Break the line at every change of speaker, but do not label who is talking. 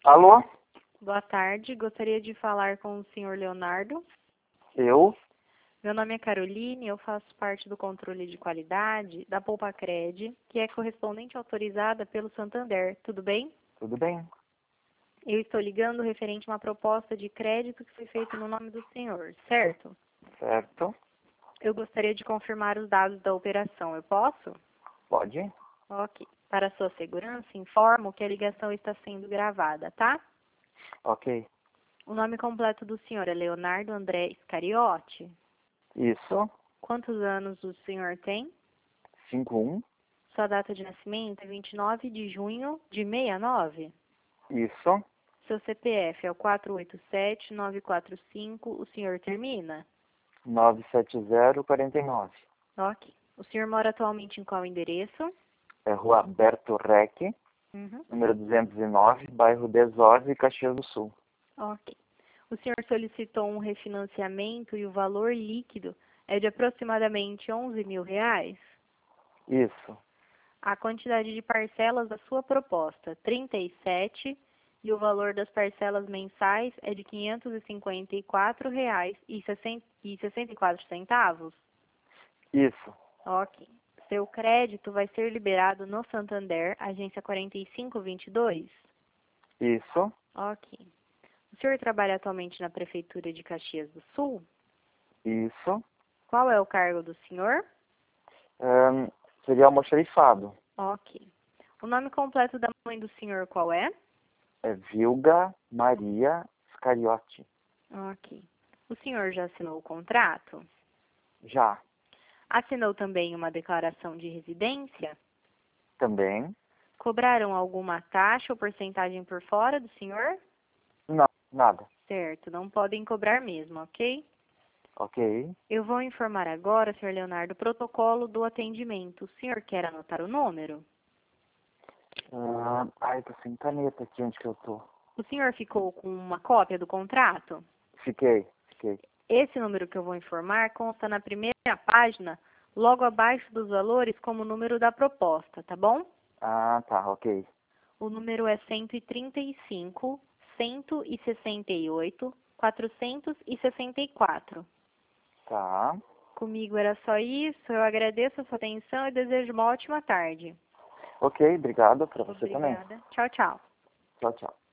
Alô?
Boa tarde, gostaria de falar com o senhor Leonardo.
Eu?
Meu nome é Caroline, eu faço parte do controle de qualidade da Poupa-Cred, que é correspondente autorizada pelo Santander. Tudo bem?
Tudo bem?
Eu estou ligando referente a uma proposta de crédito que foi feita no nome do senhor, certo?
Certo.
Eu gostaria de confirmar os dados da operação. Eu posso?
Pode?
Ok. Para sua segurança, informo que a ligação está sendo gravada, tá?
Ok.
O nome completo do senhor é Leonardo André Scariotti.
Isso.
Quantos anos o senhor tem?
51.
Sua data de nascimento é 29 de junho de 69.
Isso.
Seu CPF é o 487-945. O senhor termina?
97049.
Ok. O senhor mora atualmente em qual endereço?
É Rua Alberto Rec,
Uhum.
número 209, bairro Desordem, Caxias do Sul.
Ok. O senhor solicitou um refinanciamento e o valor líquido é de aproximadamente R$ 11.000.
Isso.
A quantidade de parcelas da sua proposta, 37, e o valor das parcelas mensais é de R$ 554,64.
Isso.
Ok. Seu crédito vai ser liberado no Santander, agência 4522.
Isso.
Ok. O senhor trabalha atualmente na Prefeitura de Caxias do Sul?
Isso.
Qual é o cargo do senhor?
Seria almoxarifado.
Ok. O nome completo da mãe do senhor qual é?
É Vilga Maria Scariotti.
Ok. O senhor já assinou o contrato?
Já.
Assinou também uma declaração de residência?
Também.
Cobraram alguma taxa ou porcentagem por fora do senhor?
Não. Nada.
Certo, não podem cobrar mesmo, ok?
Ok.
Eu vou informar agora, senhor Leonardo, o protocolo do atendimento. O senhor quer anotar o número?
Tô sem caneta aqui onde que eu tô.
O senhor ficou com uma cópia do contrato?
Fiquei.
Esse número que eu vou informar consta na primeira página, logo abaixo dos valores, como número da proposta, tá bom?
Tá, ok.
O número é 135, 168, 464.
Tá.
Comigo era só isso. Eu agradeço a sua atenção e desejo uma ótima tarde.
Ok, obrigado para você também.
Obrigada. Tchau, tchau.
Tchau, tchau.